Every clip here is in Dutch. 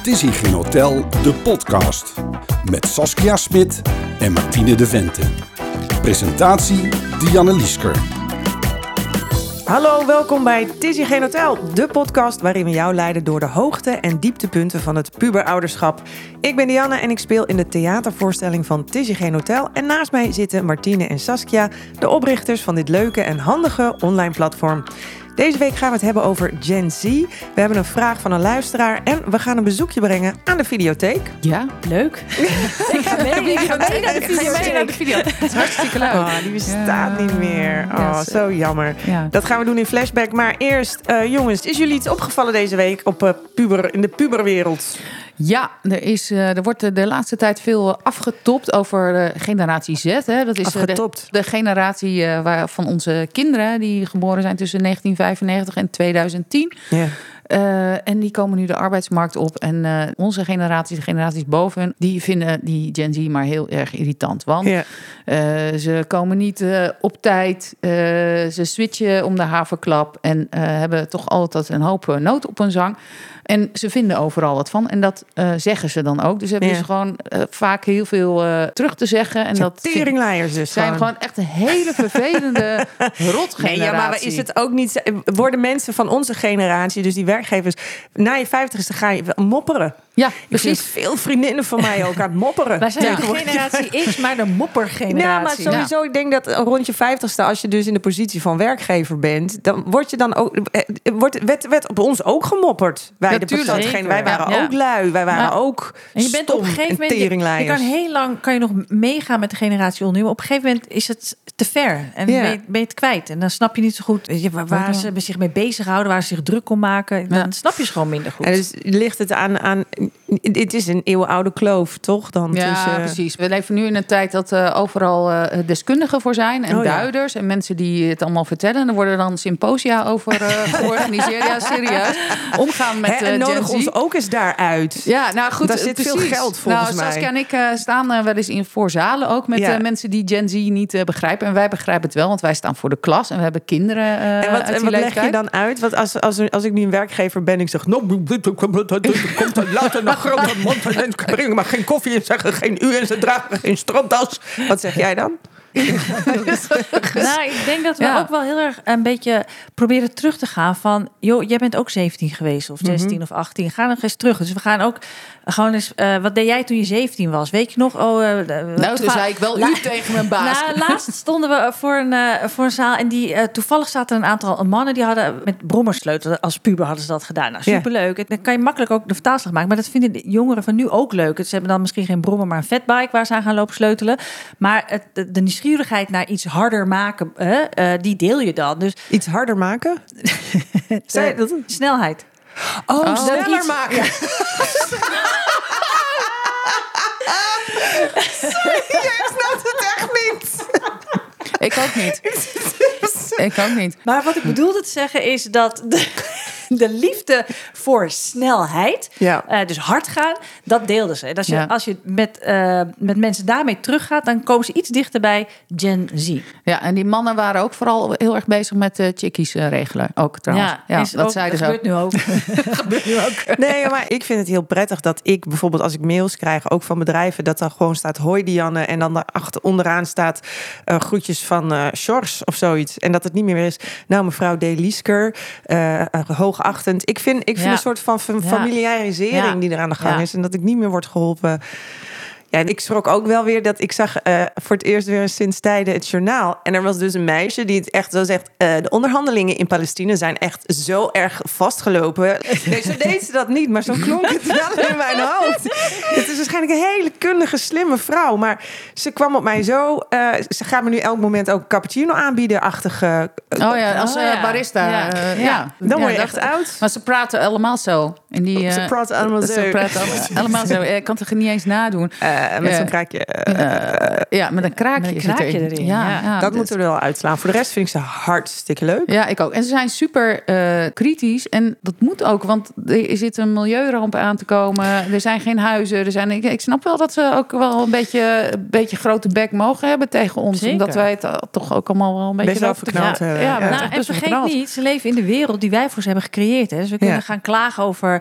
Het is hier geen hotel, de podcast. Met Saskia Smit en Martine de Vente. Presentatie Dianne Liesker. Hallo, welkom bij Het is hier geen hotel, de podcast waarin we jou leiden door de hoogte- en dieptepunten van het puberouderschap. Ik ben Dianne en ik speel in de theatervoorstelling van Het is hier geen hotel. En naast mij zitten Martine en Saskia, de oprichters van dit leuke en handige online platform. Deze week gaan we het hebben over Gen Z. We hebben een vraag van een luisteraar en we gaan een bezoekje brengen aan de videotheek. Ja, leuk. Ik ga mee naar de videotheek. Het is hartstikke leuk. Oh, die bestaat niet meer. Oh, zo jammer. Ja. Dat gaan we doen in Flashback. Maar eerst, jongens, is jullie iets opgevallen deze week op in de puberwereld? Ja, er wordt de laatste tijd veel afgetopt over de generatie Z. Hè. Dat is de generatie van onze kinderen die geboren zijn tussen 1995 en 2010. Ja. En die komen nu de arbeidsmarkt op. En onze generatie, de generaties boven hun, die vinden die Gen Z maar heel erg irritant. Want ze komen niet op tijd. Ze switchen om de haverklap. En hebben toch altijd een hoop nood op hun zang. En ze vinden overal wat van. En dat zeggen ze dan ook. Dus hebben ze gewoon vaak heel veel terug te zeggen. En dat teringleiers dus zijn gewoon echt een hele vervelende rotgeneratie. Nee, ja, maar is het ook niet... Worden mensen van onze generatie, dus die werkgevers, na je 50ste ga je mopperen? Ja, Ik precies. zie veel vriendinnen van mij ook aan het mopperen. Wij zijn de generatie X, maar de moppergeneratie. Ja, maar sowieso, ik denk dat rond je 50ste, als je dus in de positie van werkgever bent, dan word je dan ook... werd op ons ook gemopperd. Wij waren ook lui. Wij waren ook en je bent op een gegeven moment, je kan heel lang nog meegaan met de generatie onder. Maar op een gegeven moment is het te ver. En ben je het kwijt. En dan snap je niet zo goed waar ze zich mee bezighouden, waar ze zich druk om maken. Dan snap je ze gewoon minder goed. En dus ligt het aan het is een eeuwenoude kloof, toch? Precies. We leven nu in een tijd dat overal deskundigen voor zijn. En duiders. En mensen die het allemaal vertellen. En er worden dan symposia over georganiseerd. Ja, serieus. Omgaan met en nodig Gen Z. ons ook eens daaruit. Ja, nou goed. Daar zit veel geld volgens mij. Saskia en ik staan wel eens in voorzalen ook met mensen die Gen Z niet begrijpen. En wij begrijpen het wel, want wij staan voor de klas. En we hebben kinderen en wat leg je dan uit? Want als ik nu een werkgever ben, ik zeg, komt er later nog grote mond en brengen maar geen koffie en zeggen geen u en ze dragen geen stropdas. Wat zeg jij dan? Nou, ik denk dat we ook wel heel erg een beetje proberen terug te gaan van, joh, jij bent ook 17 geweest of 16 of 18. Ga nog eens terug. Dus we gaan ook gewoon eens, wat deed jij toen je 17 was? Weet je nog? Toen zei ik wel u tegen mijn baas. Nou, laatst stonden we voor een zaal en toevallig zaten een aantal mannen die hadden met brommersleutelen als puber hadden ze dat gedaan. Nou, superleuk. Dan kan je makkelijk ook de vertaalslag maken. Maar dat vinden de jongeren van nu ook leuk. Ze hebben dan misschien geen brommer, maar een fatbike waar ze aan gaan lopen sleutelen. Maar de nieuwsgierigheid naar iets harder maken, die deel je dan. Dus iets harder maken? Snelheid. Sneller maken. Ja. Sorry, jij snapt het echt niet. Ik ook niet. Maar wat ik bedoelde te zeggen is dat de liefde voor snelheid, dus hard gaan, dat deelden ze. En als je met mensen daarmee teruggaat, dan komen ze iets dichter bij Gen Z. Ja, en die mannen waren ook vooral heel erg bezig met chickies regelen. Ook trouwens. Ja, dat zeiden ze ook. Gebeurt nu ook. Nee, maar ik vind het heel prettig dat ik bijvoorbeeld als ik mails krijg, ook van bedrijven, dat dan gewoon staat hoi Dianne en dan daarachter onderaan staat groetjes van Sjors of zoiets. En dat het niet meer is, nou mevrouw D. Liesker, hoogachtend. Ik vind een soort van familiarisering die er aan de gang is en dat ik niet meer word geholpen. Ja, en ik schrok ook wel weer dat ik zag voor het eerst weer sinds tijden het journaal. En er was dus een meisje die het echt zo zegt, de onderhandelingen in Palestina zijn echt zo erg vastgelopen. Nee, zo deed ze dat niet, maar zo klonk het wel in mijn hoofd. Het is waarschijnlijk een hele kundige, slimme vrouw. Maar ze kwam op mij zo, ze gaat me nu elk moment ook een cappuccino aanbieden-achtige. Als barista. Dan word je echt oud. Maar ze praten allemaal zo. En ze praten allemaal zo. Ik kan het er niet eens nadoen. Met zo'n kraakje. Met een kraakje erin. Ja, dat moeten we er wel uitslaan. Voor de rest vind ik ze hartstikke leuk. Ja, ik ook. En ze zijn super kritisch. En dat moet ook, want er zit een milieuramp aan te komen. Er zijn geen huizen. Ik snap wel dat ze ook wel een beetje grote bek mogen hebben tegen ons. Zeker. Omdat wij het toch ook allemaal wel een beetje best wel verknald hebben. En vergeet niet, ze leven in de wereld die wij voor ze hebben gecreëerd. Hè. Dus we kunnen gaan klagen over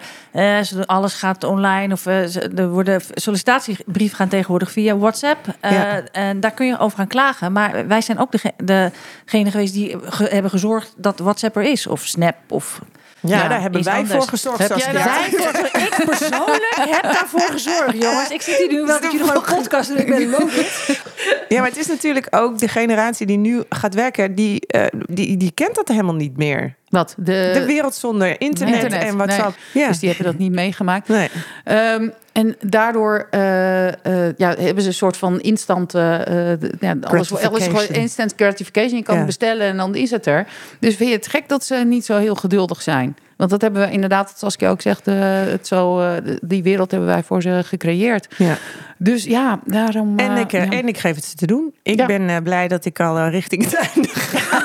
alles gaat online. Of er worden sollicitatiebrieven gaan tegenwoordig via WhatsApp. En daar kun je over gaan klagen. Maar wij zijn ook degene geweest die hebben gezorgd dat WhatsApp er is. Of Snap of... Ja, daar hebben wij voor gezorgd. Ik persoonlijk heb daarvoor gezorgd, jongens. Ik zit hier nu wel dat jullie gewoon een podcast doen. Ik ben logisch. Ja, maar het is natuurlijk ook de generatie die nu gaat werken, die kent dat helemaal niet meer. Wat? De wereld zonder internet en WhatsApp. Nee. Ja. Dus die hebben dat niet meegemaakt. Nee. En daardoor hebben ze een soort van instant... alles gewoon instant gratification. Je kan bestellen en dan is het er. Dus vind je het gek dat ze niet zo heel geduldig zijn? Want dat hebben we inderdaad, zoals ik ook zeg, die wereld hebben wij voor ze gecreëerd. Ja. Dus ja, daarom... En ik geef het ze te doen. Ik ben blij dat ik al richting het einde ga.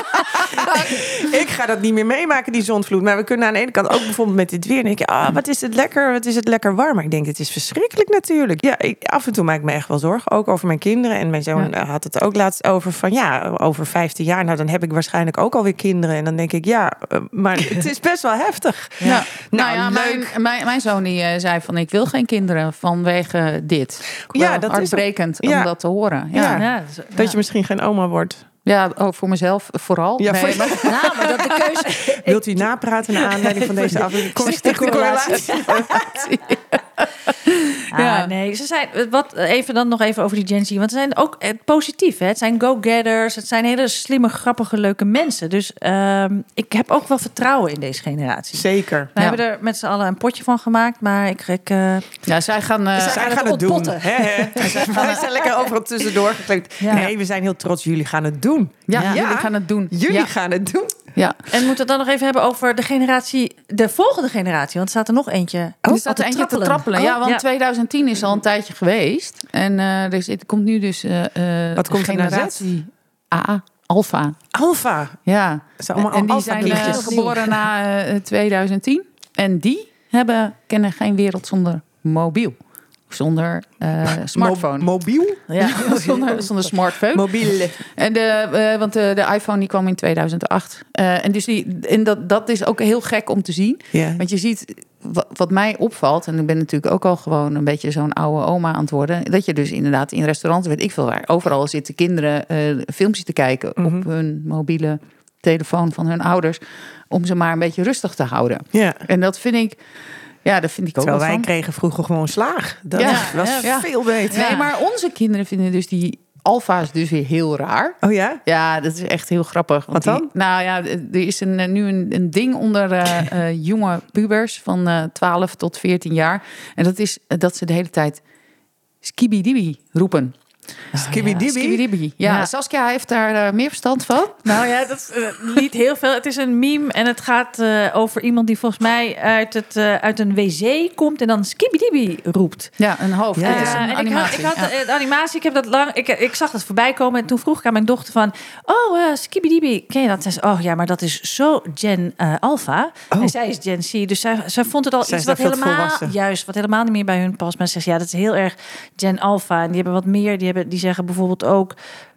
Ik ga dat niet meer meemaken, die zondvloed. Maar we kunnen aan de ene kant ook bijvoorbeeld met dit weer denken, wat is het lekker warm. Maar ik denk, het is verschrikkelijk natuurlijk. Ja, af en toe maak ik me echt wel zorgen. Ook over mijn kinderen. En mijn zoon had het ook laatst over over 15 jaar. Nou, dan heb ik waarschijnlijk ook alweer kinderen. En dan denk ik, maar het is best wel heftig. Ja. Leuk. Mijn zoon die zei van, ik wil geen kinderen vanwege dit. Dat hartbrekend om dat te horen. Dat je misschien geen oma wordt. Ja, voor mezelf vooral. Ja, maar dat de keuze... Wilt u napraten naar aanleiding van deze aflevering? Correlatie. Nee, ze zijn nog even over die Gen Z, want ze zijn ook positief. Hè? Het zijn go-getters, het zijn hele slimme, grappige, leuke mensen. Dus ik heb ook wel vertrouwen in deze generatie. Zeker. We hebben er met z'n allen een potje van gemaakt, maar zij gaan het doen. Wij zijn lekker overal tussendoor gekleed. Ja. Nee, we zijn heel trots. Jullie gaan het doen. Ja. Jullie gaan het doen. Jullie gaan het doen. Ja. En we moeten het dan nog even hebben over de volgende generatie. Want er staat er nog eentje. Er staat er eentje te trappelen. Ja, want 2010 is al een tijdje geweest. En er komt nu dus wat komt generatie AA, Alpha. Alpha? Ja. En die zijn geboren na 2010. En die kennen geen wereld zonder mobiel. Zonder smartphone. Mobiel? Ja, zonder smartphone. Mobiel. En want de iPhone die kwam in 2008. En dus dat is ook heel gek om te zien. Yeah. Want je ziet, wat mij opvalt, en ik ben natuurlijk ook al gewoon een beetje zo'n oude oma aan het worden, dat je dus inderdaad in restaurants, weet ik veel waar, overal zitten kinderen filmpjes te kijken op hun mobiele telefoon van hun ouders, om ze maar een beetje rustig te houden. Yeah. En dat vind ik... Ja, dat vind ik ook wel. Terwijl wij kregen vroeger gewoon slaag. Dat was veel beter. Nee, maar onze kinderen vinden dus die alfa's dus weer heel raar. Oh ja? Ja, dat is echt heel grappig. Wat dan? Er is nu een ding onder jonge pubers van 12 tot 14 jaar. En dat is dat ze de hele tijd skibidibi roepen. Skibidibi? Ja, Saskia heeft daar meer verstand van. Nou ja, dat is niet heel veel. Het is een meme en het gaat over iemand die volgens mij uit een wc komt en dan skibidibi roept. Ja, een hoofd. Het is een animatie. Ik had de animatie, ik heb dat lang... Ik zag dat voorbij komen en toen vroeg ik aan mijn dochter van... skibidibi, ken je dat? Zij zei, ja, maar dat is zo Gen Alpha. En zij is Gen C, dus zij vond het al iets wat helemaal niet meer bij hun past. Maar ze zegt, dat is heel erg Gen Alpha. En die hebben wat meer... Die zeggen bijvoorbeeld ook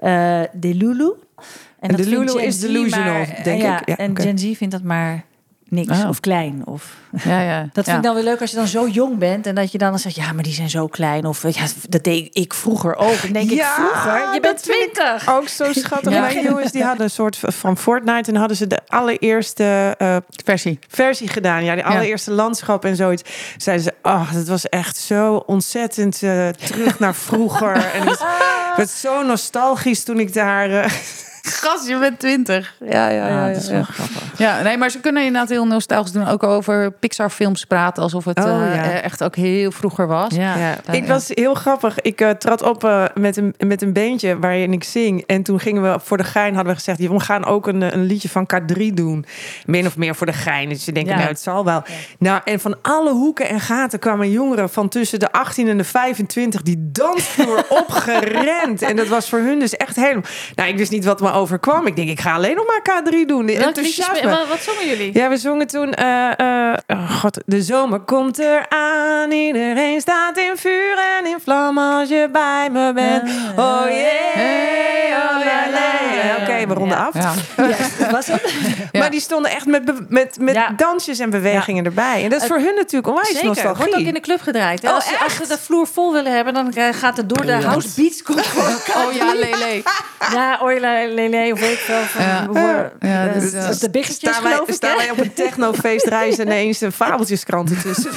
Delulu. En Delulu is delusional, denk ik. Ja, en Gen Z vindt dat maar niks of klein. Of... Dat vind ik dan weer leuk als je dan zo jong bent en dat je dan zegt, ja, maar die zijn zo klein. Of dat deed ik vroeger ook. En denk ik, vroeger? Je bent 20. Ook zo schattig. Ja. Mijn jongens die hadden een soort van Fortnite en hadden ze de allereerste versie gedaan. Ja, de allereerste landschap en zoiets. Zeiden ze, dat was echt zo ontzettend terug naar vroeger. En het werd zo nostalgisch toen ik daar... Gast, je bent 20. Ja. Dat is wel grappig. Ja, nee, maar ze kunnen inderdaad heel nostalgisch doen. Ook over Pixar-films praten, alsof het echt ook heel vroeger was. Ja. Ik was heel grappig. Ik trad op met een beentje waarin ik zing. En toen gingen we voor de gein, hadden we gezegd, we gaan ook een liedje van K3 doen. Min of meer voor de gein. Dus je denkt, het zal wel. Ja. Nou, en van alle hoeken en gaten kwamen jongeren van tussen de 18 en de 25 die dansvloer opgerend. En dat was voor hun dus echt helemaal... Nou, ik wist niet wat me overkwam. Ik denk, ik ga alleen nog maar K3 doen. Wat zongen jullie? Ja, we zongen toen God, de zomer komt eraan. Iedereen staat in vuur en in vlam als je bij me bent. Oh yeah, oh yeah. Oké, we ronden af. Ja, dat was het. Maar die stonden echt met dansjes en bewegingen erbij. En dat is voor hun natuurlijk onwijs nostalgie. Wordt ook in de club gedraaid. Hè? Als ze de vloer vol willen hebben, dan gaat het door de house beats. Oh ja, Lele. Ja, Lele, of weet ik wel. Dat is de biggetjes, geloof ik. Staan wij op een technofeest reizen en ineens een fabeltjeskrant ertussen.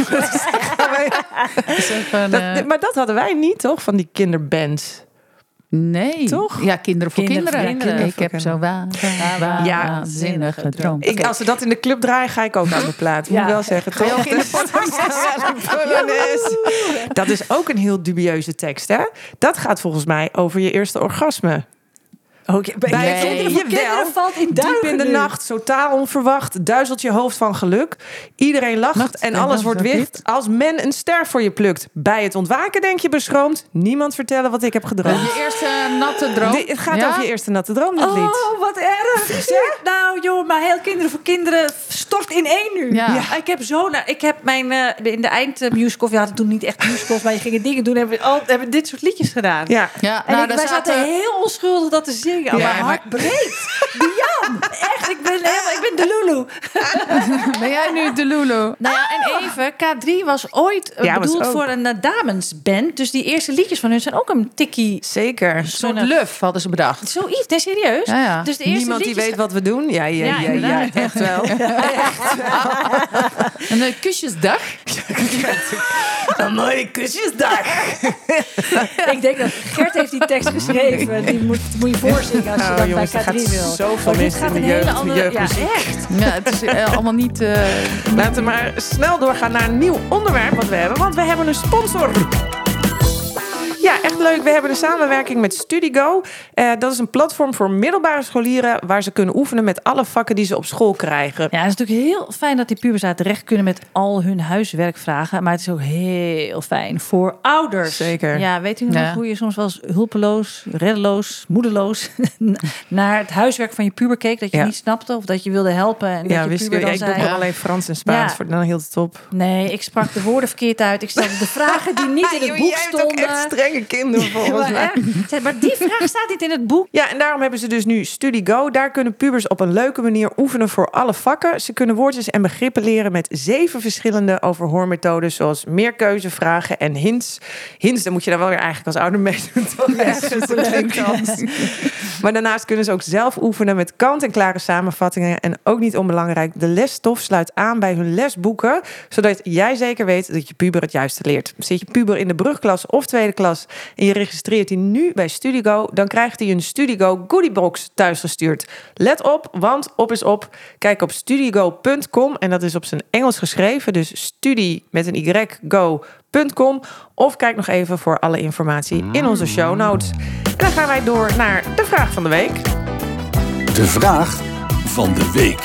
Maar dat hadden wij niet, toch? Van die kinderbands. Nee. Toch? Ja, kinderen voor kinderen. Ik heb zo waanzinnig gedroomd. Als ze dat in de club draaien, ga ik ook aan de plaat. Moet ik wel zeggen. Ga je ook in de podcast? Dat is ook een heel dubieuze tekst, hè? Dat gaat volgens mij over je eerste orgasme. Bij kinderen valt in diep in de nacht, totaal onverwacht, duizelt je hoofd van geluk. Iedereen lacht en alles wordt wit als men een ster voor je plukt. Bij het ontwaken denk je beschroomd. Niemand vertellen wat ik heb gedroomd. Je eerste natte droom? Het gaat over je eerste natte droom, dat lied. Oh, wat erg. Nou joh, maar heel kinderen voor kinderen stort in één nu. Ja. Ik heb mijn in de eindmusical, we hadden toen niet echt musicals, maar je ging dingen doen, hebben dit soort liedjes gedaan. Ja. En wij zaten heel onschuldig dat te zingen. Oh, mijn hart breekt. Dian, echt, ik ben de Lulu. Ben jij nu de Lulu? Nou ja, en even, K3 was ooit bedoeld voor een damesband. Dus die eerste liedjes van hun zijn ook een tikkie. Zeker. Een soort luf hadden ze bedacht. Zoiets, nee, serieus. Ja. Dus de eerste niemand liedjes... die weet wat we doen? Ja, echt wel. Een kusjesdag. Een mooie kusjesdag. Ik denk dat Gert heeft die tekst geschreven. Die moet je voorzingen als je dat jongens, bij K3 wil. Zoveel mensen in de jeugdmuziek. Ja, echt. Ja, het is allemaal niet... Laten we maar snel doorgaan naar een nieuw onderwerp wat we hebben. Want we hebben een sponsor. Ja, echt leuk. We hebben een samenwerking met Studigo. Dat is een platform voor middelbare scholieren waar ze kunnen oefenen met alle vakken die ze op school krijgen. Ja, het is natuurlijk heel fijn dat die pubers daar terecht kunnen met al hun huiswerkvragen. Maar het is ook heel fijn voor ouders. Zeker. Ja, weet u nog hoe je soms wel eens hulpeloos, reddeloos, moedeloos naar het huiswerk van je puber keek? Dat je niet snapte of dat je wilde helpen. En dat je puber dan zei... Ik doe alleen Frans en Spaans, dan hield het op. Nee, ik sprak de woorden verkeerd uit. Ik stelde de vragen die niet in het boek stonden. Kinderen volgens mij. Maar die vraag staat niet in het boek. Ja, en daarom hebben ze dus nu Studigo. Daar kunnen pubers op een leuke manier oefenen voor alle vakken. Ze kunnen woordjes en begrippen leren met 7 verschillende overhoormethodes, zoals meerkeuzevragen en hints. Hints, dan moet je daar wel weer eigenlijk als ouder mee doen. Maar daarnaast kunnen ze ook zelf oefenen met kant-en-klare samenvattingen. En ook niet onbelangrijk, de lesstof sluit aan bij hun lesboeken, zodat jij zeker weet dat je puber het juiste leert. Zit je puber in de brugklas of tweede klas en je registreert die nu bij Studigo, dan krijgt hij een Studigo goodiebox thuisgestuurd. Let op, want op is op. Kijk op studigo.com en dat is op zijn Engels geschreven, dus studie met een y go.com, of kijk nog even voor alle informatie in onze show notes. En dan gaan wij door naar de vraag van de week. De vraag van de week.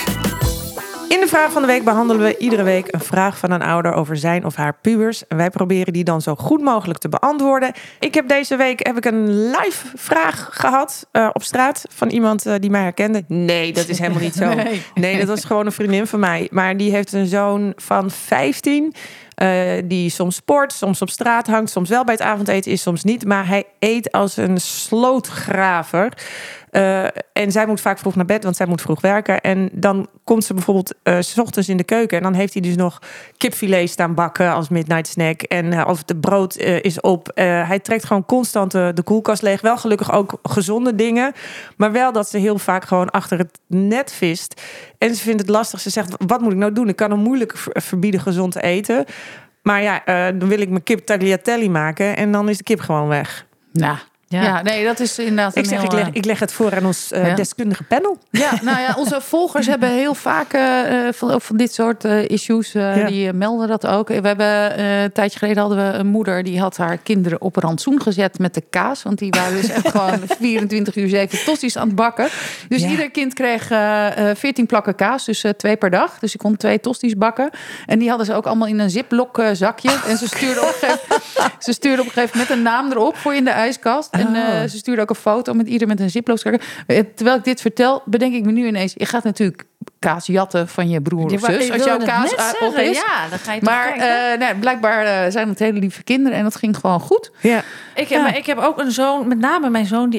In de vraag van de week behandelen we iedere week een vraag van een ouder over zijn of haar pubers. En wij proberen die dan zo goed mogelijk te beantwoorden. Deze week heb ik een live vraag gehad op straat van iemand die mij herkende. Nee, dat is helemaal niet zo. Nee, dat was gewoon een vriendin van mij. Maar die heeft een zoon van 15... die soms sport, soms op straat hangt, soms wel bij het avondeten is, soms niet. Maar hij eet als een slootgraver. En zij moet vaak vroeg naar bed, want zij moet vroeg werken. En dan komt ze bijvoorbeeld 's ochtends in de keuken. En dan heeft hij dus nog kipfilet staan bakken als midnight snack. En of de brood is op. Hij trekt gewoon constant de koelkast leeg. Wel gelukkig ook gezonde dingen. Maar wel dat ze heel vaak gewoon achter het net vist. En ze vindt het lastig. Ze zegt, wat moet ik nou doen? Ik kan hem moeilijk verbieden gezond te eten. Maar ja, dan wil ik mijn kip tagliatelle maken. En dan is de kip gewoon weg. Nou... Ja, nee, dat is inderdaad ik leg het voor aan ons deskundige panel. Ja, nou ja, onze volgers hebben heel vaak van dit soort issues. Die melden dat ook. We hebben een tijdje geleden hadden we een moeder die had haar kinderen op een rantsoen gezet met de kaas. Want die waren dus echt gewoon 24/7 tosti's aan het bakken. Dus ieder kind kreeg 14 plakken kaas, dus 2 per dag. Dus je kon 2 tosti's bakken. En die hadden ze ook allemaal in een ziplock zakje. En ze stuurde op een gegeven moment een naam erop voor je in de ijskast. En ze stuurde ook een foto met ieder met een ziplock. Terwijl ik dit vertel, bedenk ik me nu ineens, je gaat natuurlijk kaas jatten van je broer of zus. Als jouw kaas op is. Ja, dan ga je maar blijkbaar zijn het hele lieve kinderen en dat ging gewoon goed. Ja. Ik heb ook een zoon, met name mijn zoon,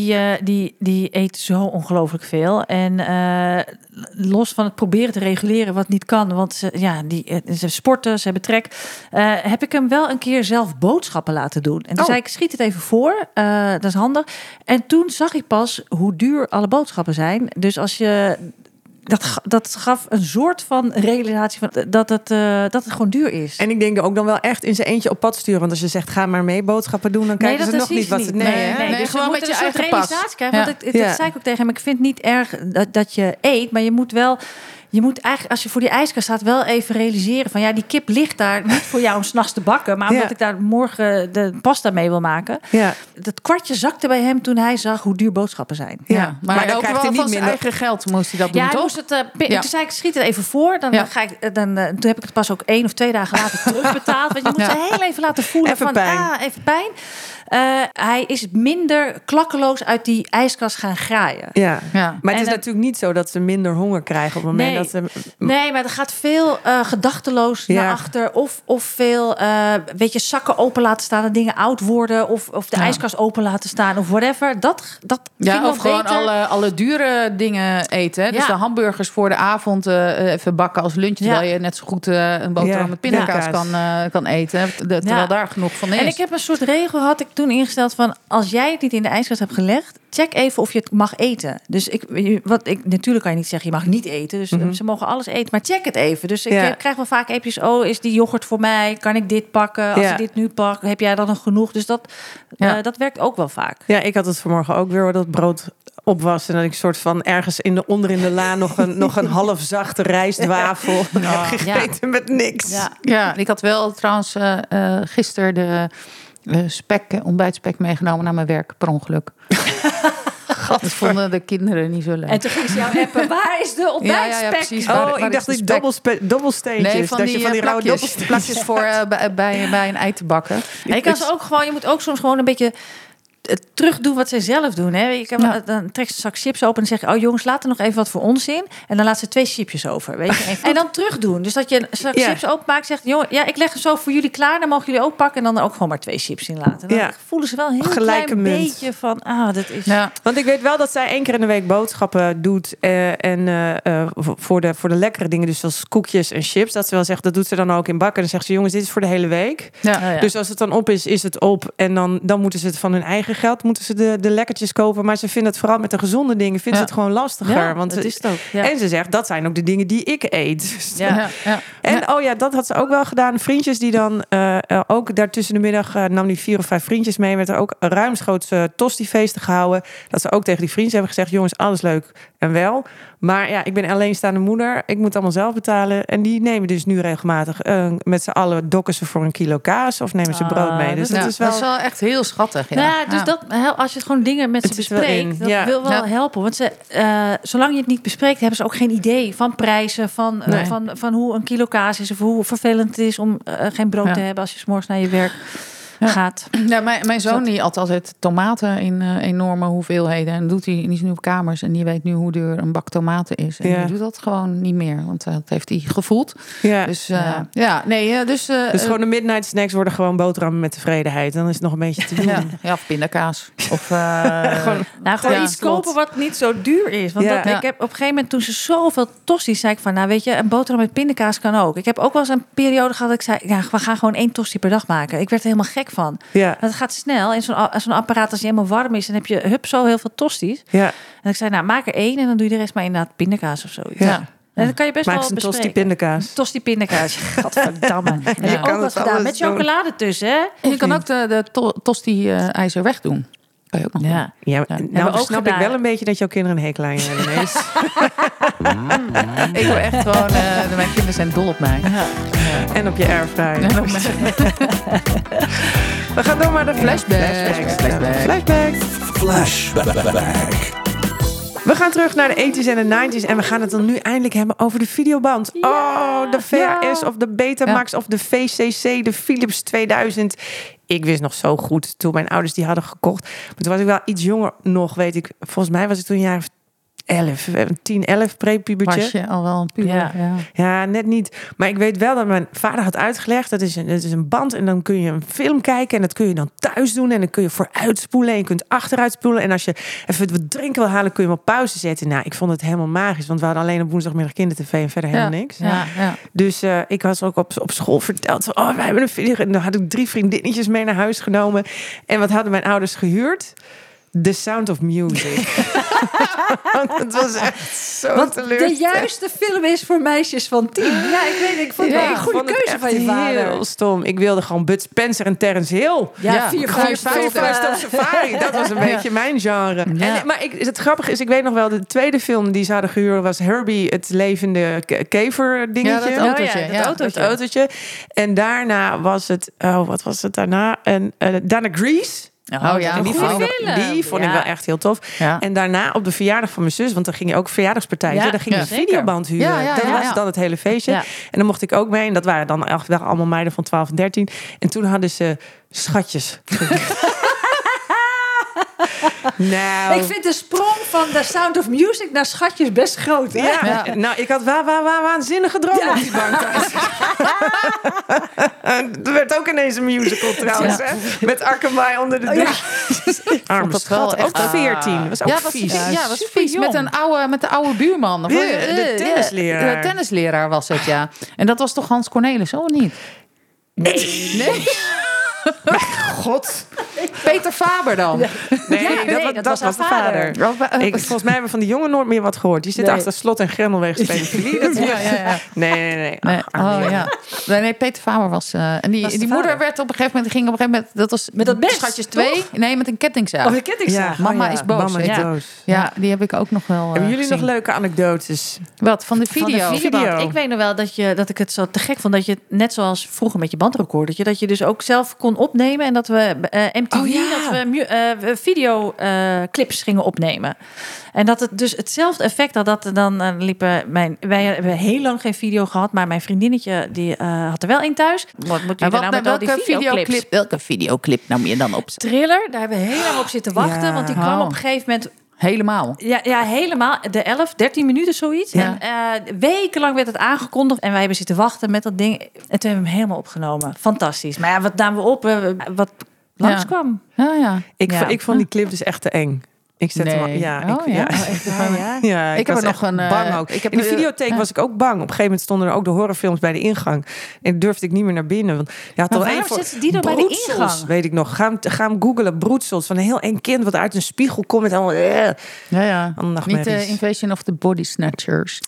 die eet zo ongelooflijk veel. En los van het proberen te reguleren wat niet kan, want ze sporten, ze hebben trek, heb ik hem wel een keer zelf boodschappen laten doen. En toen zei ik, schiet het even voor, dat is handig. En toen zag ik pas hoe duur alle boodschappen zijn. Dus als je... Dat gaf een soort van realisatie van dat het gewoon duur is. En ik denk ook dan wel echt in zijn eentje op pad sturen. Want als je zegt, ga maar mee boodschappen doen, dan kijken ze nog niet wat ze... Nee, dus gewoon met je eigen realisatie krijgen. Want dat zei ik ook tegen hem. Ik vind het niet erg dat je eet, maar je moet wel... Je moet eigenlijk, als je voor die ijskast staat, wel even realiseren van... die kip ligt daar niet voor jou om 's nachts te bakken... maar omdat ik daar morgen de pasta mee wil maken. Ja. Dat kwartje zakte bij hem toen hij zag hoe duur boodschappen zijn. Ja, maar dan ook wel van zijn eigen geld moest hij dat doen, toch? Toen zei ik, schiet het even voor. Toen heb ik het pas ook 1 of 2 dagen later terugbetaald. Want je moet ze heel even laten voelen even van... pijn. Even pijn. Hij is minder klakkeloos uit die ijskast gaan graaien. Ja. Maar het is natuurlijk niet zo dat ze minder honger krijgen op het moment dat ze... Nee, maar er gaat veel gedachteloos naar achter. Of veel, zakken open laten staan en dingen oud worden. Of de ijskast open laten staan of whatever. Dat of gewoon alle dure dingen eten. Hè? Dus de hamburgers voor de avond even bakken als lunch. Terwijl je net zo goed een boterham met pindakaas kan eten. Terwijl daar genoeg van is. En ik heb een soort regel had ik toen ingesteld van... als jij het niet in de ijskast hebt gelegd... check even of je het mag eten. Dus natuurlijk kan je niet zeggen, je mag niet eten. Dus ze mogen alles eten, maar check het even. Dus ik krijg wel vaak appjes, is die yoghurt voor mij? Kan ik dit pakken? Als ik dit nu pak, heb jij dan nog genoeg? Dus dat werkt ook wel vaak. Ja, ik had het vanmorgen ook weer, dat brood op was. En dat ik soort van ergens onder in de la nog een half zachte rijstwafel heb gegeten met niks. Ja, ik had wel trouwens gisteren de... ontbijtspek meegenomen naar mijn werk, per ongeluk. Dat vonden de kinderen niet zo leuk. En toen ging ze jou appen, waar is de ontbijtspek? Ja, precies. Ik dacht die dobbelsteentjes. Nee, van die rauwe plakjes voor bij een ei te bakken. En je kan ze ook gewoon, je moet ook soms gewoon een beetje... terug doen wat zij zelf doen. Hè? Dan trekt ze een zak chips open en zeg je... jongens, laat er nog even wat voor ons in. En dan laat ze 2 chipjes over. Weet je? En dan terug doen. Dus dat je een zak chips openmaakt, zegt... jongen, ik leg het zo voor jullie klaar. Dan mogen jullie ook pakken. En dan ook gewoon maar 2 chips in laten. Dan voelen ze wel een heel klein beetje van... dat is... Ja. Want ik weet wel dat zij 1 keer in de week boodschappen doet. Voor de lekkere dingen. Dus zoals koekjes en chips. Dat ze wel zegt, dat doet ze dan ook in bakken. Dan zegt ze, jongens, dit is voor de hele week. Ja. Dus als het dan op is, is het op. En dan moeten ze het van hun eigen geld moeten ze de lekkertjes kopen. Maar ze vinden het vooral met de gezonde dingen vinden ze het gewoon lastiger. Ja, want dat is het ook. Ja. En ze zegt, dat zijn ook de dingen die ik eet. En dat had ze ook wel gedaan. Vriendjes die dan ook daar tussen de middag nam die 4 of 5 vriendjes mee. Werd er ook ruimschoots tosti-feesten gehouden. Dat ze ook tegen die vriendjes hebben gezegd, jongens, alles leuk en wel. Maar ik ben alleenstaande moeder. Ik moet allemaal zelf betalen. En die nemen dus nu regelmatig met z'n allen dokken ze voor 1 kilo kaas of nemen ze brood mee. Dus dat is wel echt heel schattig. Dus dat, als je gewoon dingen met ze bespreekt, dat wil wel helpen. Want zolang je het niet bespreekt, hebben ze ook geen idee van prijzen, van hoe 1 kilo kaas is of hoe vervelend het is om geen brood te hebben als je 's morgens naar je werk gaat. Ja, mijn zoon die at altijd tomaten in enorme hoeveelheden. En doet hij in die nieuwe kamers. En die weet nu hoe duur een bak tomaten is. En die doet dat gewoon niet meer. Want dat heeft hij gevoeld. Ja. Dus dus gewoon de midnight snacks worden gewoon boterhammen met tevredenheid. Dan is het nog een beetje te doen. Ja, of pindakaas. Of gewoon iets kopen wat niet zo duur is. Want ik heb op een gegeven moment, toen ze zoveel tosti's, zei ik van, weet je, een boterham met pindakaas kan ook. Ik heb ook wel eens een periode gehad dat ik zei, we gaan gewoon 1 tosti per dag maken. Ik werd er helemaal gek van. Ja. Dat gaat snel. En zo'n apparaat, als je helemaal warm is, dan heb je zo heel veel tosti's. Ja. En ik zei, maak er 1 en dan doe je de rest maar inderdaad pindakaas of zoiets. Ja. En dat kan je best wel bespreken. Tosti pindakaas. Tosti pindakaas. Godverdamme. En je ook wat gedaan met chocolade tussen, hè? En je kan ook de tosti-ijzer wegdoen. Kan je ook nog nou snap ik wel een beetje dat jouw kinderen een hekel aan je hebben ineens. Ik wil echt gewoon... mijn kinderen zijn dol op mij. Ja. En op je airfryer. We gaan door naar de flashback. We gaan terug naar de 80s en de 90s. En we gaan het dan nu eindelijk hebben over de videoband. De VHS of de Betamax of de VCC, de Philips 2000. Ik wist nog zo goed toen mijn ouders die hadden gekocht. Maar toen was ik wel iets jonger nog, weet ik. Volgens mij was ik toen een jaar 10, 11 prepubertje. Was je al wel een puber? Ja. Ja, net niet. Maar ik weet wel dat mijn vader had uitgelegd... dat is een band en dan kun je een film kijken... en dat kun je dan thuis doen en dan kun je vooruitspoelen... en je kunt achteruitspoelen. En als je even wat drinken wil halen, kun je hem op pauze zetten. Nou, ik vond het helemaal magisch. Want we hadden alleen op woensdagmiddag kindertv en verder helemaal niks. Ja. Dus ik was ook op school verteld... Van, we hebben een video. En dan had ik 3 vriendinnetjes mee naar huis genomen. En wat hadden mijn ouders gehuurd? The Sound of Music. Het was echt zo Wat de teleurstellend. juiste film is voor meisjes van 10. Ja, ik vond het een goede keuze van je vader. Heel stom. Ik wilde gewoon Bud Spencer en Terence Hill. Ja, 4 vuisten op safari. Dat was een beetje mijn genre. Ja. Maar het grappige is, ik weet nog wel, de tweede film die ze hadden gehuurd was Herbie, het levende kever dingetje. Ja, dat autootje. Het autootje. En daarna was het, wat was het daarna? En daarna Grease. Oh ja, En die vond ik wel echt heel tof. Ja. En daarna op de verjaardag van mijn zus, want dan ging je ook verjaardagspartijtje, Ja, dan ging je een videoband huren. Ja, dat was ja. dan het hele feestje. Ja. En dan mocht ik ook mee. En dat waren dan echt wel allemaal meiden van 12 en 13. En toen hadden ze schatjes. Nou, Ik vind de sprong van The Sound of Music naar schatjes best groot. Hè? ja. Nou, ik had waanzinnige dromen op die bank thuis. Er werd ook ineens een musical trouwens, hè? Met Arkemai onder de douche. Arme dat wel schat, ook echt, 14. Dat was ook was vies. Ja, was vies. Met de oude buurman. Of, De tennisleraar. De tennisleraar was het, ja. En dat was toch Hans Cornelis, of niet? Nee. God. Peter Faber dan. Nee, dat was de vader. Volgens mij hebben we van die jongen nooit meer wat gehoord. Die zit achter slot en grendel wegens pedofilie. Nee. Nee, Peter Faber was... en die moeder werd op een gegeven moment... dat was Met dat mes, Schatjes toch? 2. Nee, met een kettingzaag. Of een kettingzaag. Mama is boos. Mama is Ja. boos. Ja, die heb ik ook nog wel Hebben jullie gezien. nog leuke anekdotes? Wat, van de video? Van de videoband. Ik weet nog wel dat ik het zo te gek vond dat je net zoals vroeger met je bandrecordertje, dat je dus ook zelf kon opnemen en dat we MTV dat we videoclips gingen opnemen. En dat het dus hetzelfde effect had. Dat er dan liepen wij hebben heel lang geen video gehad, maar mijn vriendinnetje die had er wel een thuis. Wat moet je nou met al die videoclips? Welke videoclip nam je dan op? Thriller, daar hebben we heel lang op zitten wachten, Ja. want die kwam op een gegeven moment. Helemaal. Ja, helemaal. De 13 minuten zoiets. Ja. En wekenlang werd het aangekondigd. En wij hebben zitten wachten met dat ding. En toen hebben we hem helemaal opgenomen. Fantastisch. Maar ja, wat namen we op? Wat langskwam. Ja. Ik vond die clip dus echt te eng. Ik zette hem Nee. ja, Oh, ja. ja, Ik heb was er nog echt een, bang ook. ik heb In de er- videotheek was ik ook bang. Op een gegeven moment stonden er ook de horrorfilms bij de ingang. En durfde ik niet meer naar binnen. Want ja, Maar waarom zetten die dan bij de broedsels, ingang? weet ik nog. Ga hem googelen. Broedsels van een heel eng kind wat uit een spiegel komt met allemaal. Ja. Allemaal Niet nachtmerries. Invasion of the Body Snatchers.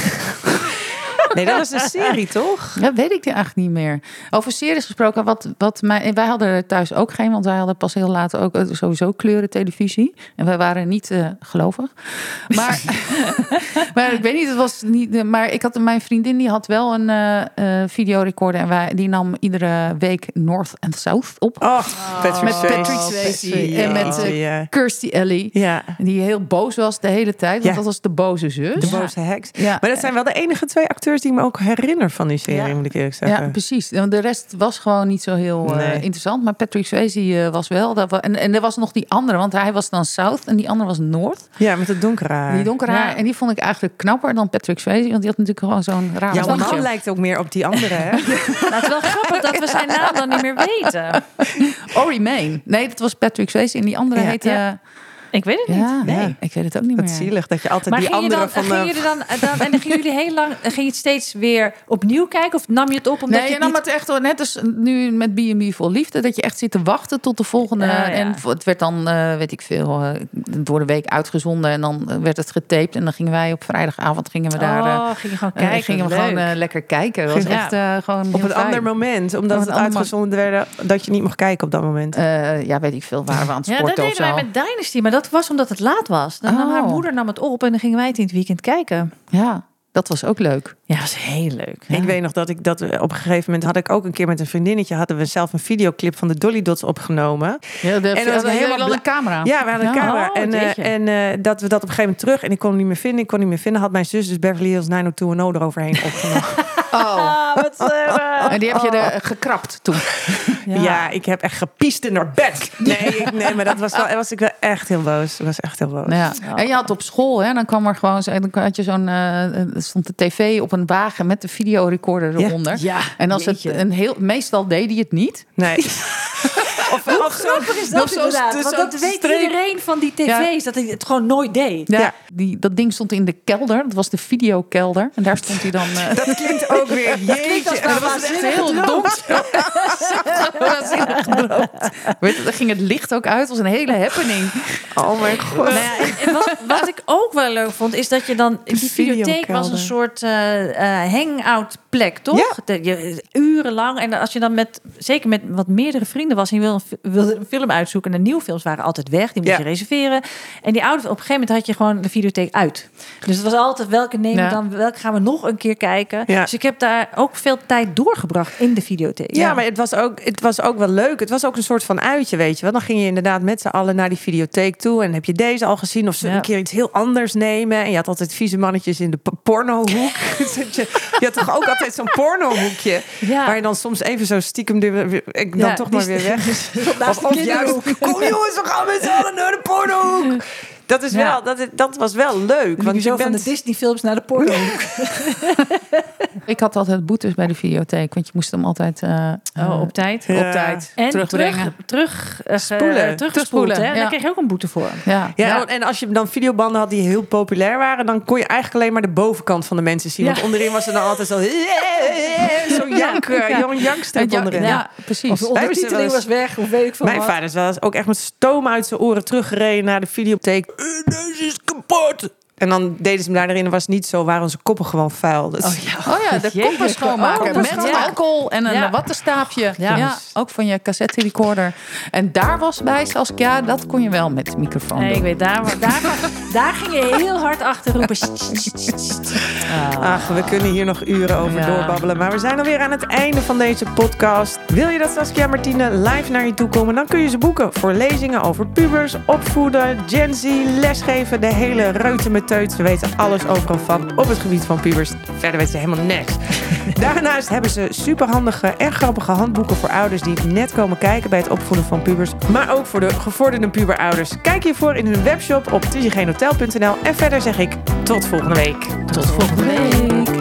Nee, dat was een serie, toch? Dat weet ik eigenlijk niet meer. Over series gesproken, wij hadden er thuis ook geen, want wij hadden pas heel laat ook sowieso kleurentelevisie. En wij waren niet gelovig. Maar, maar ik weet niet, het was niet. Maar mijn vriendin die had wel een videorecorder en die nam iedere week North and South op. Met Patrick Swayze en met Kirstie Alley. Ja. Die heel boos was de hele tijd, want Ja. dat was de boze zus. De boze heks. Ja. Maar dat zijn wel de enige 2 acteurs die ik me ook herinner van die serie, moet ik eerlijk zeggen. Ja, precies. Want de rest was gewoon niet zo heel interessant. Maar Patrick Swayze was wel. En er was nog die andere, want hij was dan South en die andere was North. Ja, met het donkere haar. Die donkere haar. En die vond ik eigenlijk knapper dan Patrick Swayze. Want die had natuurlijk gewoon zo'n raar Jouw bandje. man lijkt ook meer op die andere, hè? Nou, het is wel grappig dat we zijn naam dan niet meer weten. Ori Main. Nee, dat was Patrick Swayze. En die andere heette... ja. Ik weet het niet. Ja, ik weet het ook niet Dat meer. zielig dat je altijd Maar die andere van... gingen jullie dan en dan gingen jullie heel lang, ging je het steeds weer opnieuw kijken of nam je het op omdat Nee, je je nam het echt net als nu met B&B Vol Liefde. Dat je echt zit te wachten tot de volgende. Ja, ja. En het werd dan, weet ik veel, door de week uitgezonden. En dan werd het getaped. En dan gingen wij op vrijdagavond daar... ging je gewoon kijken. gingen we leuk. gewoon lekker kijken. Dat was echt gewoon Op heel een fijn. ander moment, omdat Op het een ander uitgezonden werd dat je niet mocht kijken op dat moment. Ja, weet ik veel. Waren we aan het Ja, dat sporten of deden zo. wij met Dynasty, maar dat was omdat het laat was. Dan nam haar moeder nam het op en dan gingen wij het in het weekend kijken. Ja, dat was ook leuk. Ja, dat was heel leuk. Ik weet nog dat op een gegeven moment had ik ook een keer met een vriendinnetje hadden we zelf een videoclip van de Dolly Dots opgenomen. Ja, En dat was helemaal een camera. Ja, we hadden een camera. jeetje. En dat we dat op een gegeven moment terug en ik kon hem niet meer vinden. Had mijn zus dus Beverly Hills 90210 eroverheen opgenomen. En die heb je gekrapt toen. Ja, ik heb echt gepiest in haar bed. Nee, maar was ik wel echt heel boos. Ik was echt heel boos. Ja. En je had op school, hè, dan kwam er gewoon, dan had je stond de tv op een wagen met de videorecorder eronder. Ja, en als het meestal deed hij het niet. Nee. Hoe grappig is dat inderdaad? Want dat weet iedereen van die tv's, dat hij het gewoon nooit deed. Ja. Dat ding stond in de kelder. Dat was de videokelder. En daar stond hij dan... Dat klinkt ook weer, jeetje. Dat was echt heel donker. Weet je, dan ging het licht ook uit. Het was een hele happening. Oh mijn god. Nou ja, en wat ik ook wel leuk vond, is dat je dan... Die videotheek was een soort hangout plek, toch? Ja. Urenlang. En als je dan zeker met wat meerdere vrienden was... en je wilde een film uitzoeken... en de nieuwfilms waren altijd weg. Die moest je reserveren. En die oude, op een gegeven moment had je gewoon de videotheek uit. Dus het was altijd welke nemen we dan... welke gaan we nog een keer kijken. Ja. Dus ik heb daar ook veel tijd doorgebracht in de videotheek. Ja, maar het was ook wel leuk. Het was ook een soort van uitje, weet je wel. Dan ging je inderdaad met z'n allen naar die videotheek toe... en heb je deze al gezien of ze een keer iets heel anders nemen. En je had altijd vieze mannetjes in de pornohoek. Je had toch ook altijd zo'n pornohoekje... waar je dan soms even zo stiekem dan toch maar weer weg is. Of juist, kom jongens, we gaan met z'n allen naar de pornohoek. Dat is wel, dat was wel leuk. Want je zo van de Disney-films naar de pornohoek. Ik had altijd boetes bij de videotheek, want je moest hem altijd op tijd. Ja. Op tijd en terugbrengen. Terugspoelen. Hè? Daar kreeg je ook een boete voor. Ja, en als je dan videobanden had die heel populair waren, dan kon je eigenlijk alleen maar de bovenkant van de mensen zien. Want onderin was er dan altijd zo'n jankster onderin. Ja, precies. Of de ondertiteling was weg, of weet ik veel. Mijn vader was ook echt met stoom uit zijn oren teruggereden naar de videotheek. Deze is kapot. En dan deden ze hem daarin, was niet zo, waren onze koppen gewoon vuil. Dus. De koppen schoonmaken met alcohol en een wattenstaafje. Ja, ook van je cassette recorder. En daar was bij Saskia, dat kon je wel met de microfoon doen. Ik weet, daar ging je heel hard achter roepen. Ach, we kunnen hier nog uren over doorbabbelen. Maar we zijn alweer aan het einde van deze podcast. Wil je dat Saskia en Martine live naar je toe komen? Dan kun je ze boeken voor lezingen over pubers, opvoeden, Gen Z, lesgeven, de hele reuten met teut. Ze weten alles overal van op het gebied van pubers. Verder weten ze helemaal niks. Daarnaast hebben ze superhandige en grappige handboeken voor ouders die net komen kijken bij het opvoeden van pubers. Maar ook voor de gevorderde puberouders. Kijk hiervoor in hun webshop op tuzigeenhotel.nl. En verder zeg ik tot volgende week. Tot volgende week.